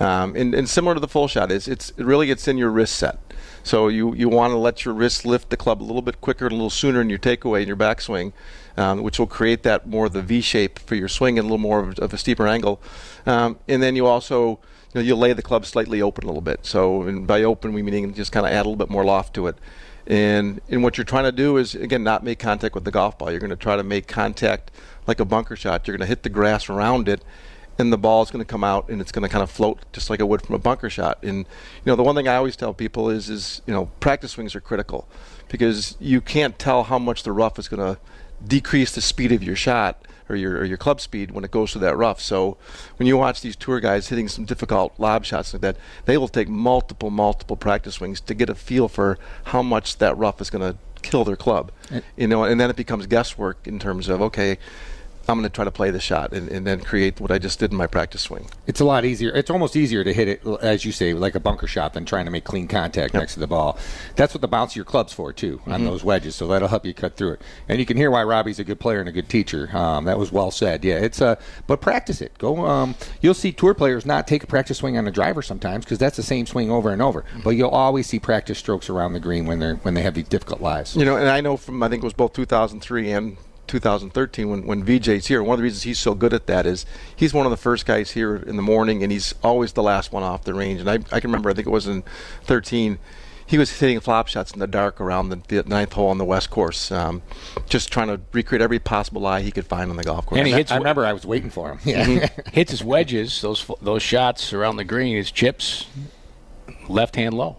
And similar to the full shot, it really gets in your wrist set. So you want to let your wrist lift the club a little bit quicker and a little sooner in your takeaway and your backswing, which will create that more of the V shape for your swing and a little more of a steeper angle. And then you also, you'll lay the club slightly open a little bit. So by open, we meaning just kind of add a little bit more loft to it. And what you're trying to do is, again, not make contact with the golf ball. You're going to try to make contact like a bunker shot. You're going to hit the grass around it, and the ball is going to come out, and it's going to kind of float just like it would from a bunker shot. And the one thing I always tell people is practice swings are critical, because you can't tell how much the rough is going to decrease the speed of your shot or your club speed when it goes to that rough. So when you watch these tour guys hitting some difficult lob shots like that, they will take multiple practice swings to get a feel for how much that rough is going to kill their club. And then it becomes guesswork in terms of, okay, I'm going to try to play the shot and then create what I just did in my practice swing. It's a lot easier. It's almost easier to hit it, as you say, like a bunker shot than trying to make clean contact next to the ball. That's what the bounce of your club's for, too, on those wedges, so that'll help you cut through it. And you can hear why Robbie's a good player and a good teacher. That was well said. Yeah, but practice it. Go. You'll see tour players not take a practice swing on a driver sometimes because that's the same swing over and over. But you'll always see practice strokes around the green when they have these difficult lies. And I know from, I think it was both 2003 and 2013 when VJ's here. One of the reasons he's so good at that is he's one of the first guys here in the morning, and he's always the last one off the range. And I can remember, I think it was in 13, he was hitting flop shots in the dark around the ninth hole on the West Course, just trying to recreate every possible lie he could find on the golf course. And I remember I was waiting for him. Yeah. Hits his wedges, those shots around the green, his chips, left hand low.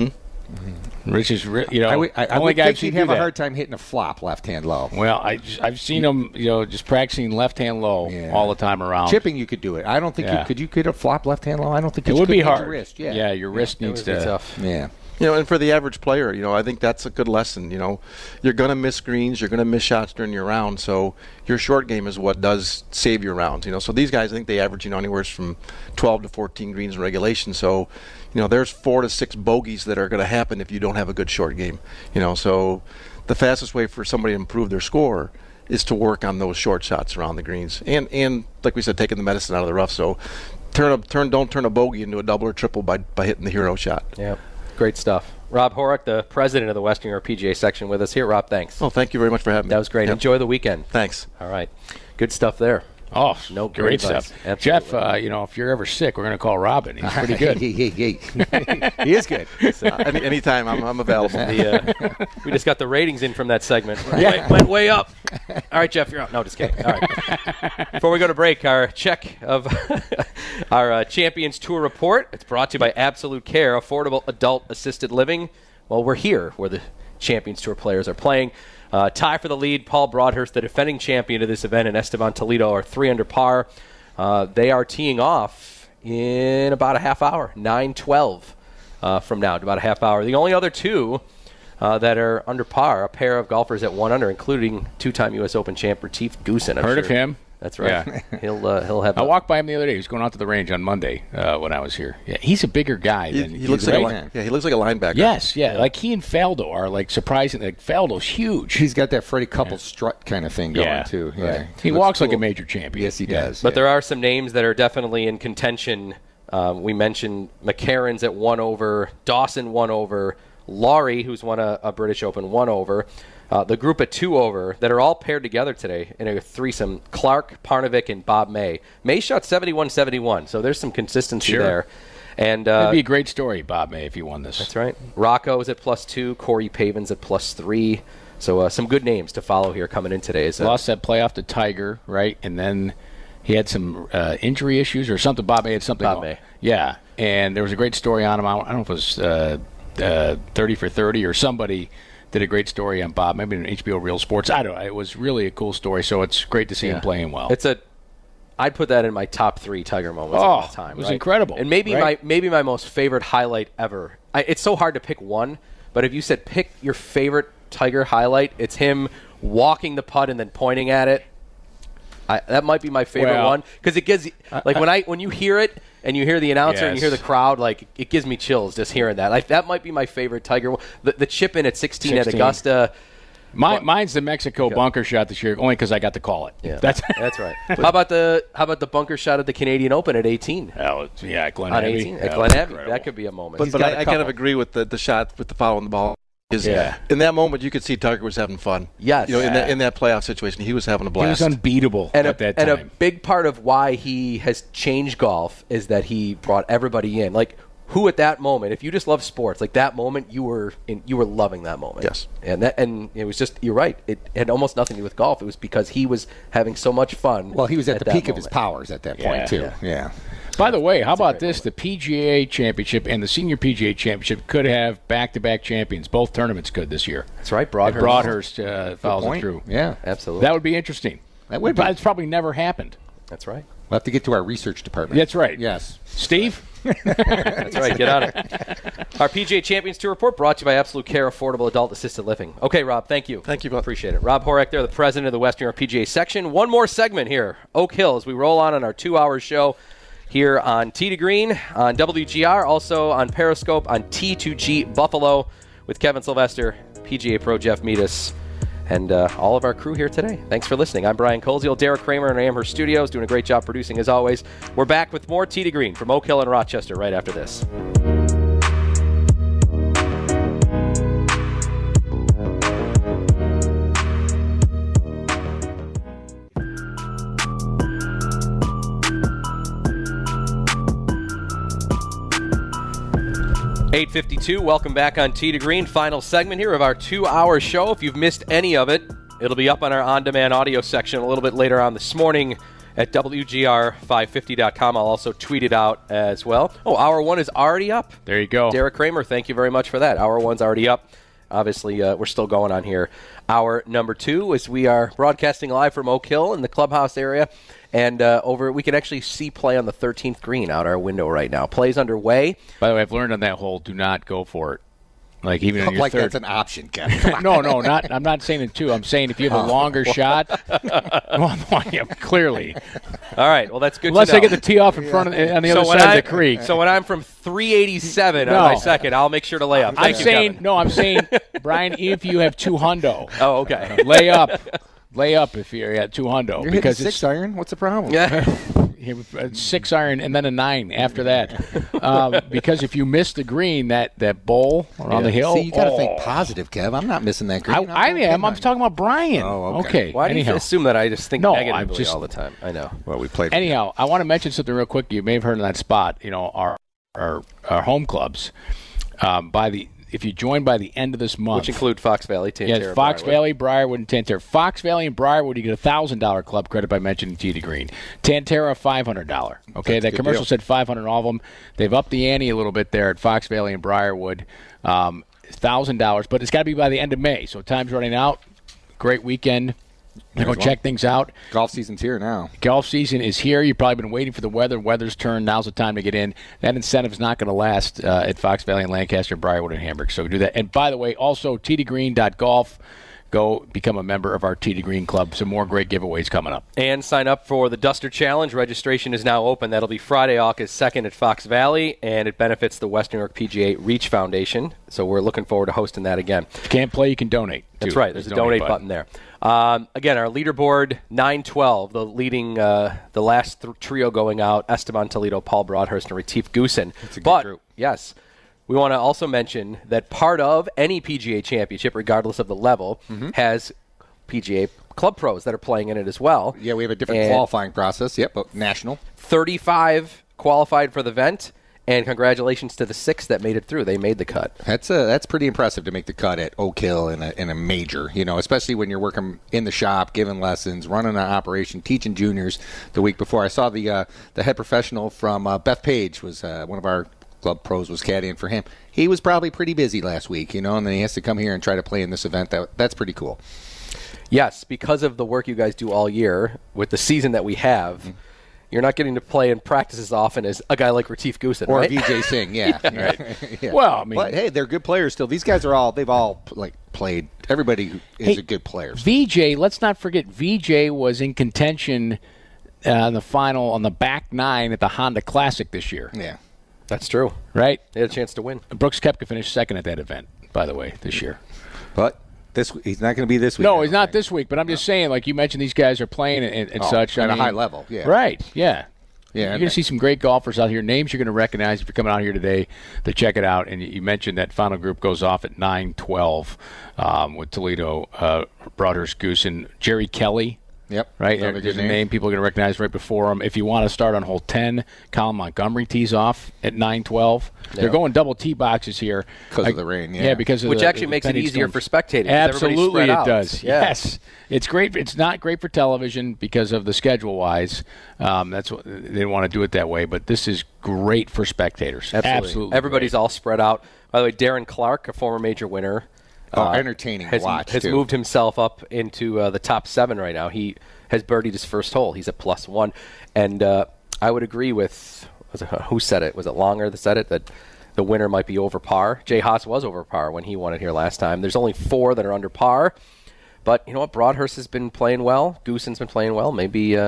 Which is, I would think he'd have a hard time hitting a flop left-hand low. Well, I've seen him, just practicing left-hand low all the time around. Chipping, you could do it. I don't think could you hit a flop left-hand low? I don't think it would be hard. Your wrist. Yeah, your wrist needs to. Tough. Yeah. And for the average player, I think that's a good lesson. You're going to miss greens, you're going to miss shots during your round, so your short game is what does save your rounds. So these guys, I think they average, anywhere from 12 to 14 greens in regulation. So, there's 4 to 6 bogeys that are going to happen if you don't have a good short game. So the fastest way for somebody to improve their score is to work on those short shots around the greens, and like we said, taking the medicine out of the rough. So don't turn a bogey into a double or triple by hitting the hero shot. Yeah. Great stuff. Rob Horak, the president of the Western New York PGA section, with us here. Rob, thanks. Oh, thank you very much for having me. That was great. Yep. Enjoy the weekend. Thanks. All right. Good stuff there. Oh, no, great stuff. Absolutely. Jeff, if you're ever sick, we're going to call Robin. He's pretty good. He is good. Anytime I'm available. We just got the ratings in from that segment. Went way up. All right, Jeff, you're out. No, just kidding. All right. Before we go to break, our check of our Champions Tour report. It's brought to you by Absolute Care, affordable adult assisted living. Well, we're here where the Champions Tour players are playing. Tie for the lead. Paul Broadhurst, the defending champion of this event, and Esteban Toledo are 3 under par. They are teeing off in about a half hour, 9:12 from now, about a half hour. The only other two that are under par, a pair of golfers at 1 under, including two-time U.S. Open champ Retief Goosen. Heard of him. That's right. Yeah. He'll have. I walked by him the other day. He was going out to the range on Monday when I was here. Yeah, he's a bigger guy. He looks like he looks like a linebacker. Yes, yeah. Like he and Faldo are like surprising. Like Faldo's huge. He's got that Freddie Couples strut kind of thing going too. Yeah, right. He walks like a major champion. Yes, he does. But there are some names that are definitely in contention. We mentioned McCarron's at 1 over, Dawson 1 over, Laurie, who's won a British Open, 1 over. The group at 2 over that are all paired together today in a threesome, Clark, Parnevik, and Bob May. May shot 71-71, so there's some consistency there. And that'd be a great story, Bob May, if he won this. That's right. Rocco is at +2, Corey Pavin's at +3. So some good names to follow here coming in today. Lost that playoff to Tiger, right? And then he had some injury issues or something. Bob May had something. Bob May. Yeah, and there was a great story on him. I don't know if it was 30 for 30 or somebody did a great story on Bob, maybe on HBO Real Sports. I don't know. It was really a cool story, so it's great to see him playing well. I'd put that in my top 3 Tiger moments of all time. It was incredible. And maybe my most favorite highlight ever. It's so hard to pick one, but if you said pick your favorite Tiger highlight, it's him walking the putt and then pointing at it. That might be my favorite one because it gives when you hear it and you hear the announcer and you hear the crowd, like it gives me chills just hearing that. Like that might be my favorite Tiger one. The chip in at 16 at Augusta. Mine's the Mexico bunker shot this year, only because I got to call it. Yeah, that's right. How about the bunker shot at the Canadian Open at 18? Oh, yeah, Glen Abbey. Abbey. At Glen Abbey, that could be a moment. But I kind of agree with the shot with the foul on the ball. In that moment, you could see Tiger was having fun. Yes. In that playoff situation, he was having a blast. He was unbeatable at that time. And a big part of why he has changed golf is that he brought everybody in. Like, who at that moment, if you just love sports, like that moment, you were loving that moment. Yes. And it was just, you're right. It had almost nothing to do with golf. It was because he was having so much fun. Well, he was at the peak of his powers at that point, too. Yeah. By the way, how about this? The PGA Championship and the Senior PGA Championship could have back-to-back champions. Both tournaments could this year. That's right. Broadhurst follows it through. Yeah, absolutely. That would be interesting. That would be. It's probably never happened. That's right. We'll have to get to our research department. That's right. Yes. Steve? That's right. Get on it. Our PGA Champions Tour report brought to you by Absolute Care Affordable Adult Assisted Living. Okay, Rob, thank you. Thank you both. Appreciate it. Rob Horak there, the president of the Western New York PGA section. One more segment here, Oak Hill, as we roll on our 2-hour show here on Tee to Green, on WGR, also on Periscope, on T2G Buffalo with Kevin Sylvester, PGA Pro Jeff Meadus, and all of our crew here today. Thanks for listening. I'm Brian Koziel, Derek Kramer in Amherst Studios, doing a great job producing as always. We're back with more Tee to Green from Oak Hill and Rochester right after this. .52, welcome back on Tee to Green. Final segment here of our 2-hour show. If you've missed any of it, it'll be up on our on-demand audio section a little bit later on this morning at WGR550.com. I'll also tweet it out as well. Oh, Hour 1 is already up. There you go. Derek Kramer, thank you very much for that. Hour 1's already up. Obviously, we're still going on here. Hour number 2, as we are broadcasting live from Oak Hill in the clubhouse area. And we can actually see play on the 13th green out our window right now. Play's underway. By the way, I've learned on that hole, do not go for it. Like even on your like third. That's an option, Kevin. No, not. I'm not saying it too. I'm saying if you have a longer shot, yeah, clearly. All right. Well, that's good. Unless to know. I get the tee off in front of on the other side of the creek. So when I'm from 387 on my second, I'll make sure to lay up. I'm saying, Brian, if you have 2 hundo. Oh, okay. Lay up if you're at 2 hundo. You're because hitting 6 iron. What's the problem? Yeah. 6 iron and then a 9 after that. Because if you miss the green, that bowl around the hill. See, you got to think positive, Kev. I'm not missing that green. I am. I'm talking about Brian. Oh, okay. Why do you assume that I just think negatively all the time? I know. Well, we played. Anyhow, I want to mention something real quick. You may have heard in that spot. You know, our home clubs. If you join by the end of this month, which include Fox Valley, Tanterra, yes, Fox Valley, Briarwood, and Tanterra. Fox Valley and Briarwood, you get a $1,000 club credit by mentioning Tee to Green. Tanterra, $500. Okay, that commercial said $500 all of them. They've upped the ante a little bit there at Fox Valley and Briarwood. $1,000, but it's got to be by the end of May. So time's running out. Great weekend. Go check things out. Golf season's here now. Golf season is here. You've probably been waiting for the weather. Weather's turned. Now's the time to get in. That incentive's not going to last at Fox Valley and Lancaster, Briarwood, and Hamburg. So do that. And by the way, also teetogreen.golf. Go become a member of our Tee to Green Club. Some more great giveaways coming up. And sign up for the Duster Challenge. Registration is now open. That'll be Friday, August 2nd at Fox Valley, and it benefits the Western New York PGA Reach Foundation. So we're looking forward to hosting that again. If you can't play, you can donate. That's right. There's a donate button there. Again, our leaderboard, 9-12, the leading, the last trio going out, Esteban Toledo, Paul Broadhurst, and Retief Goosen. It's a good group. Yes. We want to also mention that part of any PGA championship, regardless of the level, has PGA Club pros that are playing in it as well. Yeah, we have a different qualifying process. Yep, but national. 35 qualified for the event, and congratulations to the 6 that made it through. They made the cut. That's pretty impressive to make the cut at Oak Hill in a major, especially when you're working in the shop, giving lessons, running an operation, teaching juniors. The week before, I saw the head professional from Bethpage was one of our club pros was caddying for him. He was probably pretty busy last week, and then he has to come here and try to play in this event. That's pretty cool. Yes, because of the work you guys do all year with the season that we have, you're not getting to play and practice as often as a guy like Retief Goosen, or right? Vijay Singh, yeah. Right. Yeah. Well, I mean, but, hey, they're good players still. These guys they've all played. Everybody is a good player. Vijay, let's not forget, Vijay was in contention in the final on the back 9 at the Honda Classic this year. Yeah. That's true. Right? They had a chance to win. Brooks Koepka finished second at that event, by the way, this year. But he's not going to be this week. No, he's not this week, but I'm just saying, like you mentioned, these guys are playing and such. At a high level, yeah. Right, yeah. Yeah, you're going to see some great golfers out here. Names you're going to recognize if you're coming out here today to check it out. And you mentioned that final group goes off at 9-12 with Toledo, Broadhurst, Goosen, Jerry Kelly. Yep. Right? There's a name people are going to recognize right before him. If you want to start on hole 10, Colin Montgomery tees off at 9-12. They're going double tee boxes here. Because of the rain, yeah. Yeah, because of Which actually makes it easier for spectating. Absolutely it does. Yeah. Yes. It's great. It's not great for television because of the schedule-wise. That's what they didn't want to do it that way, but this is great for spectators. Absolutely. Everybody's all spread out. By the way, Darren Clark, a former major winner, entertaining to watch, has moved himself up into the top 7 right now. He has birdied his first hole. He's at +1. And I would agree with who said it? Was it Longer that said it, that the winner might be over par? Jay Haas was over par when he won it here last time. There's only 4 that are under par. But you know what? Broadhurst has been playing well. Goossen's been playing well. Maybe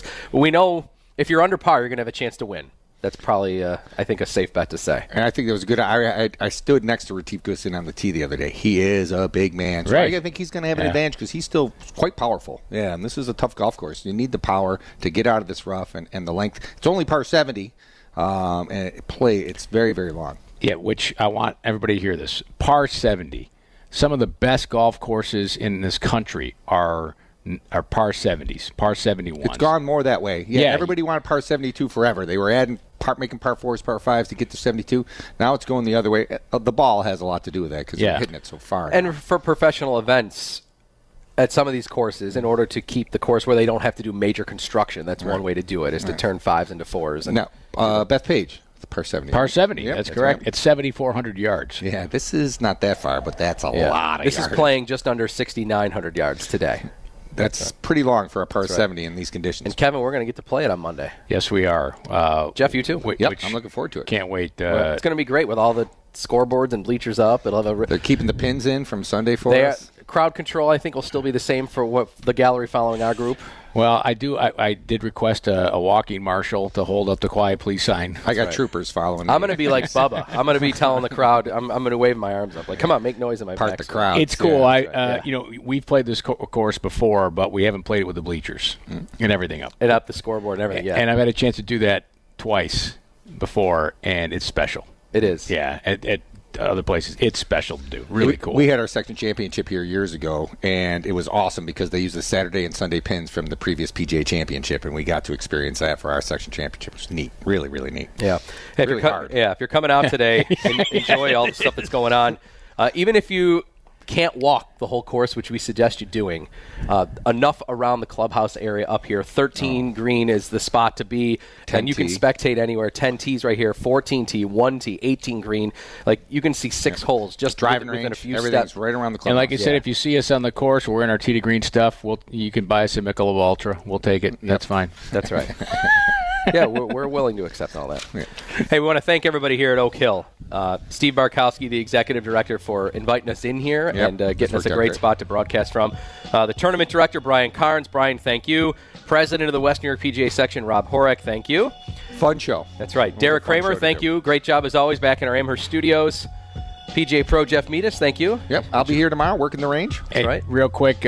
we know if you're under par, you're going to have a chance to win. That's probably, I think, a safe bet to say. And I think that was good. I stood next to Retief Goossen on the tee the other day. He is a big man. So right. I think he's going to have an advantage because he's still quite powerful. Yeah, and this is a tough golf course. You need the power to get out of this rough and the length. It's only par 70, and it's very, very long. Yeah, which I want everybody to hear this. Par 70. Some of the best golf courses in this country are par 70s, par 71s. It's gone more that way. Yeah, everybody wanted par 72 forever. They were making par 4s, par 5s to get to 72. Now it's going the other way. The ball has a lot to do with that because you're hitting it so far. And for professional events at some of these courses, in order to keep the course where they don't have to do major construction, that's one way to do it, is to turn 5s into 4s. And now, Beth Page. Par 70. Par 70, yep, that's correct. It's 7,400 yards. Yeah, this is not that far, but that's a lot of yards. This is playing just under 6,900 yards today. That's pretty long for a par 70 in these conditions. And Kevin, we're going to get to play it on Monday. Yes, we are. Jeff, you too? I'm looking forward to it. Can't wait. It's going to be great with all the scoreboards and bleachers up. They're keeping the pins in from Sunday for us. Crowd control, I think, will still be the same for what the gallery following our group. Well, I did request a walking marshal to hold up the quiet please sign. I got troopers following. I'm going to be like Bubba. I'm going to be telling the crowd. I'm going to wave my arms up like, "Come on, make noise in my back." Part the crowd. It's cool. We've played this course before, but we haven't played it with the bleachers and everything up. And up the scoreboard and everything. Yeah. And I've had a chance to do that twice before, and it's special. It is. Yeah. At other places, it's special to do. Really cool. We had our section championship here years ago, and it was awesome because they used the Saturday and Sunday pins from the previous PGA championship, and we got to experience that for our section championship. It was neat. Really, really neat. Yeah. Really hard. Yeah, if you're coming out today, enjoy all the stuff that's going on. Even if you can't walk the whole course, which we suggest you doing, enough around the clubhouse area up here. 13 green is the spot to be, and you can spectate anywhere. 10 tees right here, 14 tee, 1 tee, 18 green. Like, you can see 6 holes just driving within range, a few everything's steps. right around the clubhouse. And like I said, if you see us on the course, we're in our tee to green stuff. You can buy us a Michelob Ultra. We'll take it. That's fine. That's right. Yeah, we're willing to accept all that. Yeah. Hey, we want to thank everybody here at Oak Hill. Steve Barkowski, the executive director, for inviting us in here and getting us a great spot to broadcast from. The tournament director, Brian Carnes. Brian, thank you. President of the West New York PGA section, Rob Horek, thank you. Fun show. That's right. Derek Kramer, thank you. Great job as always back in our Amherst studios. PGA Pro Jeff Meadis, thank you. Yep, I'll be here tomorrow working the range. Hey, right. Real quick,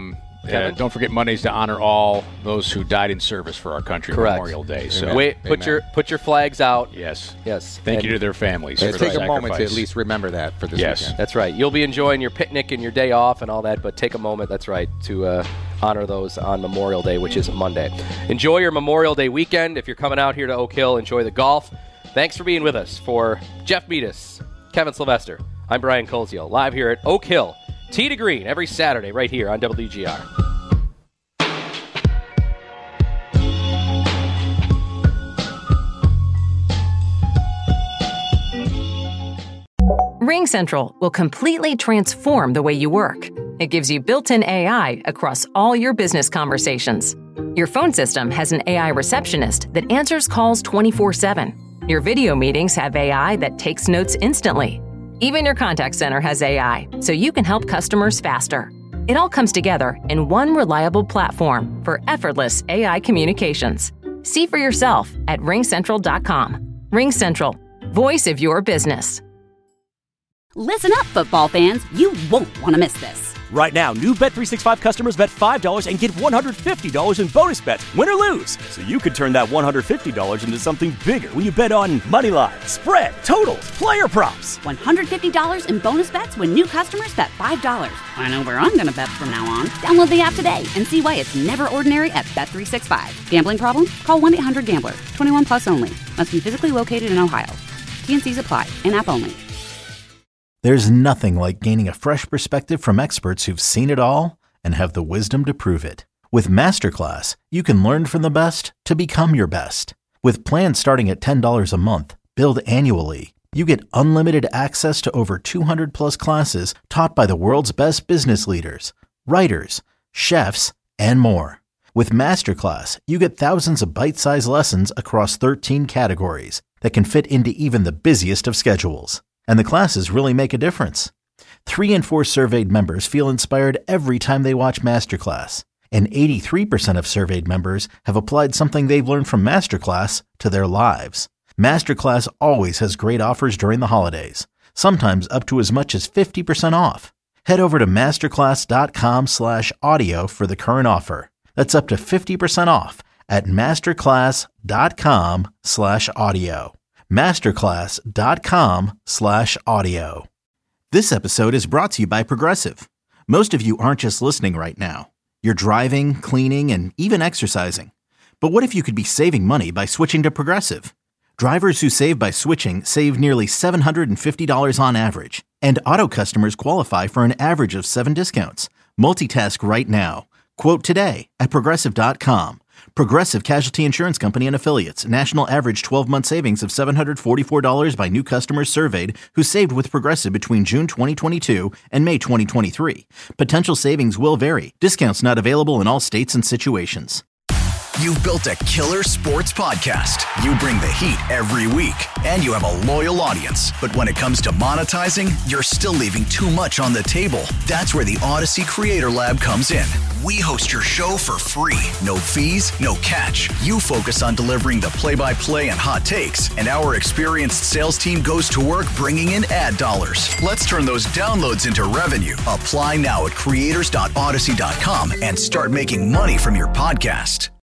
don't forget Mondays to honor all those who died in service for our country. Correct. Memorial Day. So put your flags out. Yes. Yes. Thank you to their families. Take a moment to at least remember that for this weekend. That's right. You'll be enjoying your picnic and your day off and all that, but take a moment, that's right, to honor those on Memorial Day, which is Monday. Enjoy your Memorial Day weekend. If you're coming out here to Oak Hill, enjoy the golf. Thanks for being with us. For Jeff Meadis, Kevin Sylvester, I'm Brian Colzio, live here at Oak Hill, Tee to Green, every Saturday right here on WGR. RingCentral will completely transform the way you work. It gives you built-in AI across all your business conversations. Your phone system has an AI receptionist that answers calls 24/7. Your video meetings have AI that takes notes instantly. Even your contact center has AI, so you can help customers faster. It all comes together in one reliable platform for effortless AI communications. See for yourself at ringcentral.com. RingCentral, voice of your business. Listen up, football fans. You won't want to miss this. Right now, new Bet365 customers bet $5 and get $150 in bonus bets, win or lose. So you could turn that $150 into something bigger when you bet on money line, spread, totals, player props. $150 in bonus bets when new customers bet $5. I know where I'm going to bet from now on. Download the app today and see why it's never ordinary at Bet365. Gambling problem? Call 1-800-GAMBLER. 21 plus only. Must be physically located in Ohio. T&Cs apply. In-app only. There's nothing like gaining a fresh perspective from experts who've seen it all and have the wisdom to prove it. With Masterclass, you can learn from the best to become your best. With plans starting at $10 a month, billed annually, you get unlimited access to over 200 plus classes taught by the world's best business leaders, writers, chefs, and more. With Masterclass, you get thousands of bite-sized lessons across 13 categories that can fit into even the busiest of schedules. And the classes really make a difference. 3 in 4 surveyed members feel inspired every time they watch Masterclass. And 83% of surveyed members have applied something they've learned from Masterclass to their lives. Masterclass always has great offers during the holidays, sometimes up to as much as 50% off. Head over to masterclass.com/audio for the current offer. That's up to 50% off at masterclass.com/audio. masterclass.com/audio. This episode is brought to you by Progressive. Most of you aren't just listening right now. You're driving, cleaning, and even exercising. But what if you could be saving money by switching to Progressive? Drivers who save by switching save nearly $750 on average. And auto customers qualify for an average of 7 discounts. Multitask right now. Quote today at Progressive.com. Progressive Casualty Insurance Company and Affiliates. National average 12-month savings of $744 by new customers surveyed who saved with Progressive between June 2022 and May 2023. Potential savings will vary. Discounts not available in all states and situations. You've built a killer sports podcast. You bring the heat every week, and you have a loyal audience. But when it comes to monetizing, you're still leaving too much on the table. That's where the Odyssey Creator Lab comes in. We host your show for free. No fees, no catch. You focus on delivering the play-by-play and hot takes, and our experienced sales team goes to work bringing in ad dollars. Let's turn those downloads into revenue. Apply now at creators.odyssey.com and start making money from your podcast.